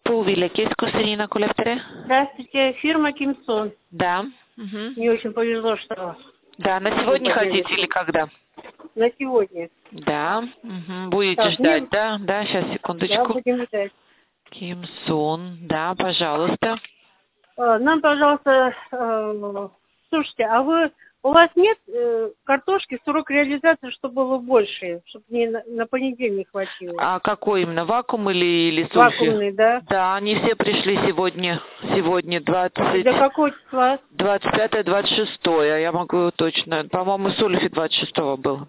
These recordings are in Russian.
Полвилек есть кусарина на кулептере? Здравствуйте, фирма Кимсон. Да. Угу. Мне очень повезло, что Да, на сегодня хотите или когда? на сегодня. Да. Угу. Будете Так, ждать, да? Да, сейчас, Да, секундочку. будем ждать. Кимсон, да, пожалуйста. Нам, пожалуйста, слушайте, у вас нет картошки, срок реализации, чтобы было больше, чтобы мне на понедельник хватило? А какой именно, вакуум или сульфи? Вакуумный, да? Да, они все пришли сегодня. Сегодня 20... До какого числа? 25-26, я могу точно. По-моему, сульфи 26 был.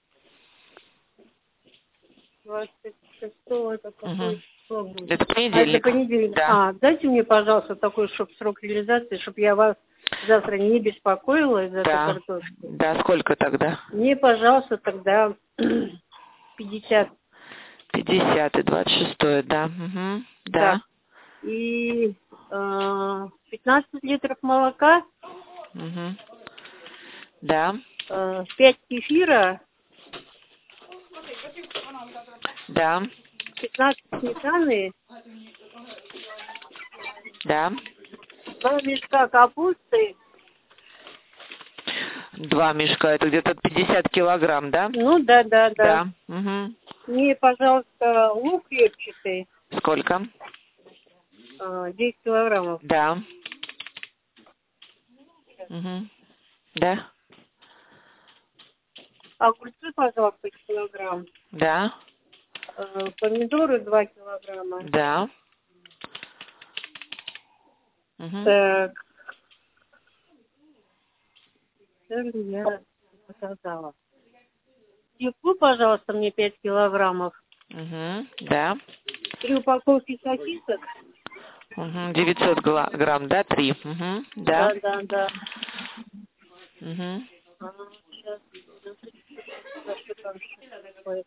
26-го, это какое число будет? Это Это понедельник. понедельник. Да. Дайте мне, пожалуйста, такой срок реализации, чтобы я вас завтра не беспокоила из-за этой Да. картошки. Да, сколько тогда? Мне, пожалуйста, тогда 50. 50 и 26, да. Угу. Да. Так. И 15 литров молока, Угу. Да. 5 кефира, Да. 15 сметаны, Да. 2 мешка капусты. 2 мешка, это где-то 50 килограмм, да? Ну, да. Да. Угу. Мне, пожалуйста, лук репчатый, Сколько? 10 килограммов. Да. Угу. Да. Огурцы, пожалуйста, килограмм. Да. Помидоры 2 килограмма. Да. Угу. Так. Я показала. Свеклу, пожалуйста, мне 5 килограммов. Угу. Да. 3 упаковки сосисок. Угу. 900 грамм, да? 3. Угу. Да. Да. Угу. Сейчас. Что там такое?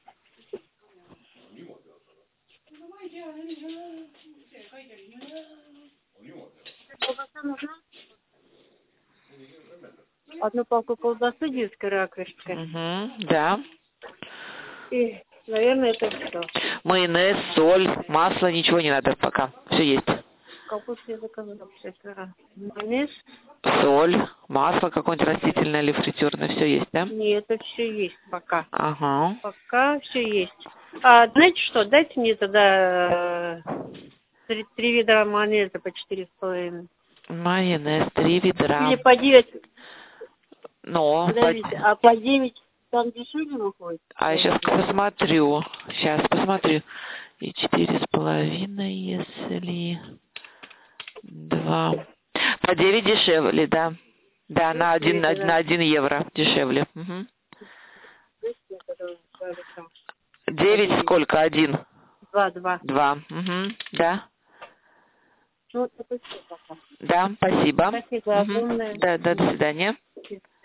Колбаса нужна? Одну палку колбасы детской ракушки. Угу. Да. И, наверное, это все. Майонез, соль, масло, ничего не надо пока. Все есть. Капусту я заказала 6 раз. Майонез? Соль, масло какое-нибудь растительное или фритюрное, все есть, да? Нет, это все есть пока. Ага. Пока все есть. Знаете что, дайте мне тогда 3 ведра майонеза по 4,5. Майонез, 3 ведра. Или по 9. Но, Подождите, по 9 там дешевле выходит? а я сейчас посмотрю. Сейчас посмотрю. И 4,5, если 2. По 9 дешевле, да. Да, на 1 евро дешевле. Угу. 9 сколько? 1? 2. 2. Угу. Да. Ну, это все пока. Да, спасибо. Спасибо огромное. Да, до свидания.